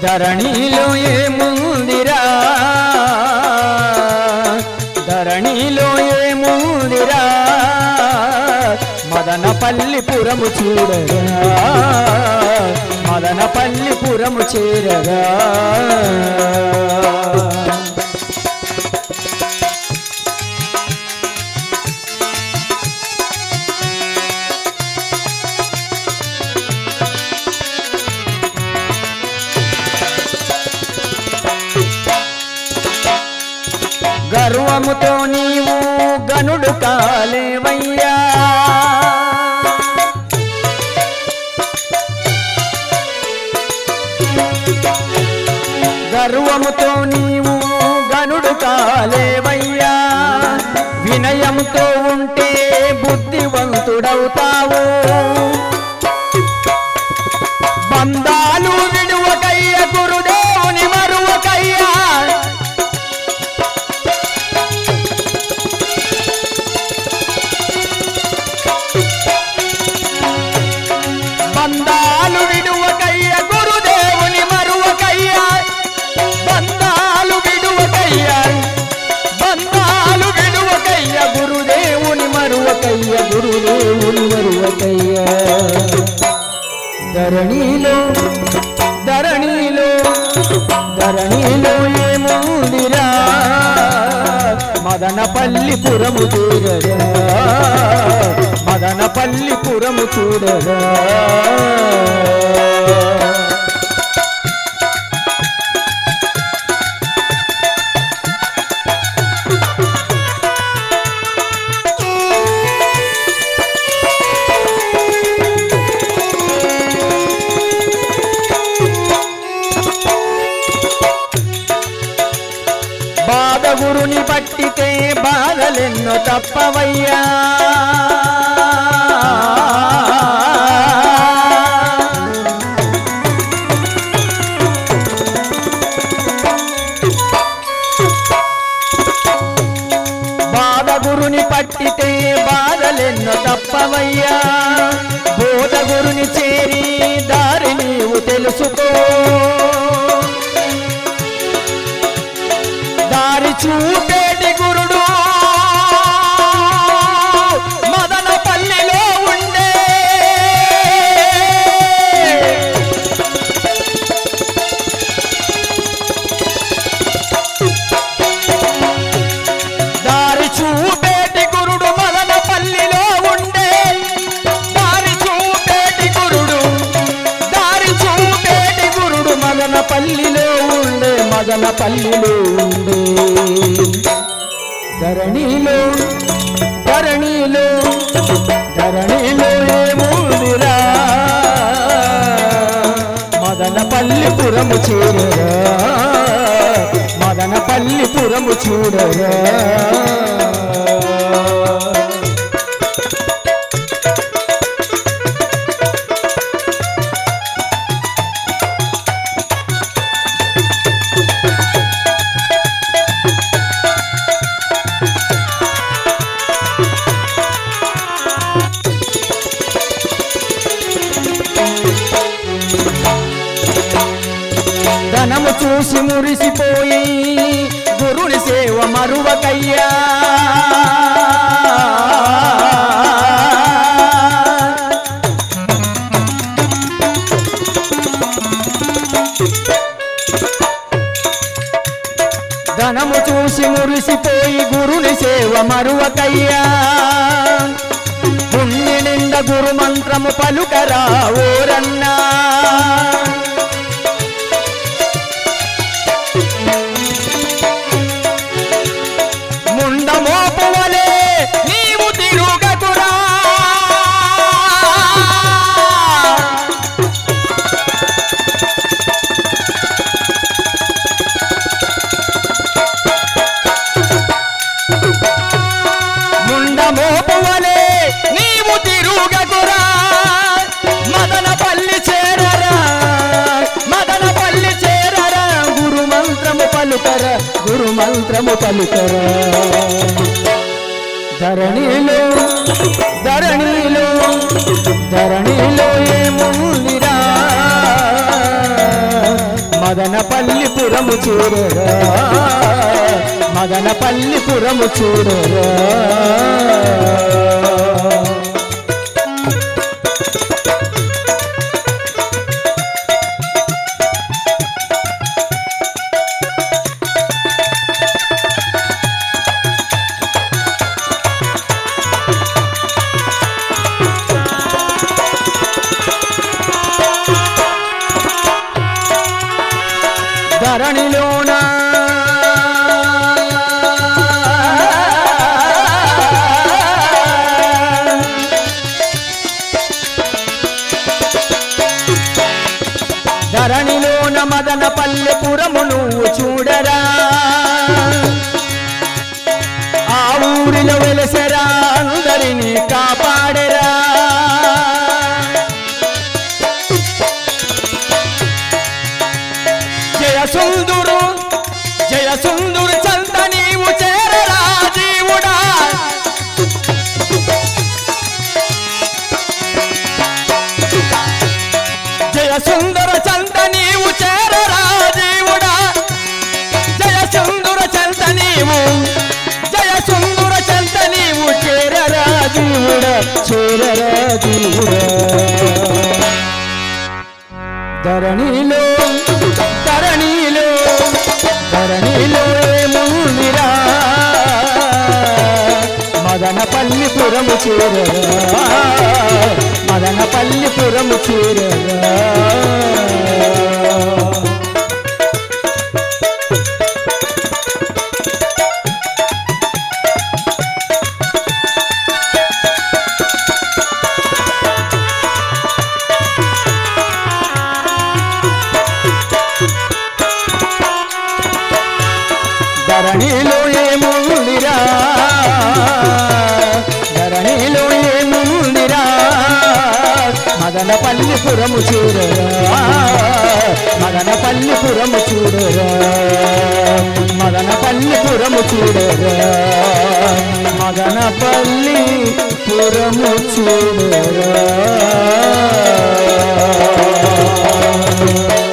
ధరణిలో ఏముందిరా ధరణిలో ఏముందిరా మదనపల్లిపురము చూడగా మదనపల్లిపురము చేరగా గర్వముతో నీవు గనుడు కాలేవయ్యా గర్వముతో నీవు గనుడు కాలేవయ్యా వినయముతో ఉంటే బుద్ధివంతుడవుతావు బంధాలు విడువకయ్య గురుదేవుని మరువకయ్యా బంధాలు విడువకయ్య గురుదేవుని మరువకయ్యా బంధాలు విడువకయ్య బంధాలు విడువకయ్య గురుదేవుని మరువకయ్య గురుదేవుని మరువకయ్య ధరణిలో ధరణిలో ధరణిలో ఏముందిరా మదనపల్లిపురము చూడగా మదనపల్లిపురము చూడగా బాధగురుని పట్టితే బాధలెన్నో తప్పవయ్యా బాధగురుని పట్టితే బాధలెన్నో తప్పవయ్యా బోధగురుని చేరి దారి నీవు తెలుసుకో దారి చూపేటి గురుడు మదనపల్లిలో ఉండే దారి చూపేటి గురుడు మదనపల్లిలో ఉండే దారి చూపేటి గురుడు దారి చూపేటి గురుడు మదనపల్లిలో ఉండే మదనపల్లిలో ఉండే ధరణిలో ధరణిలో ధరణిలో ఏముందిరా మదనపల్లిపురము చేరగా మదనపల్లిపురము చూడగా ధనము చూసి మురిసిపోయి గురుని సేవ మరువకయ్యా ధనము చూసి మురిసిపోయి గురుని సేవ మరువకయ్యా గుండె నిండా గురు మంత్రము పలుకరా ఓరన్నా ముండమోపువలే నీవు తిరుగకురా ముండమోపువలే నీవు తిరుగకురా మదనపల్లి చేరరా మదనపల్లి చేరరా గురు మంత్రము పలుకరా గురు మంత్రము పలుకరా ధరణిలో ధరణిలో ధరణిలో ఏముందిరా పురము చూడరా మదనపల్లి పురము చూడరా ధరణిలోన ధరణిలోన మదనపల్లె పురము నువ్వు చూడరా ఆ ఊరిలో వెలసరా అందరినీ కాపాడరా జయసుందురు జయసుందురు చంద నీవు చేరరా జీవుడా జయసుందర చంద నీవు చేరరా జీవుడా జయసుందర చంద నీవు జయసుందర చంద నీవు చేరరా జీవుడా చేరరా జీవుడా ధరణిలో ధరణిలో ధరణిలో ఏముందిరా మదనపల్లి పురము చేరరా మదనపల్లి పురము చేరరా ధరణిలో ఏముందిరా ధరణిలో ఏముందిరా మదనపల్లి పురము చూడరా మదనపల్లి పురము చూడరా మదనపల్లి పురము చూడరా మదనపల్లి పురము చూడరా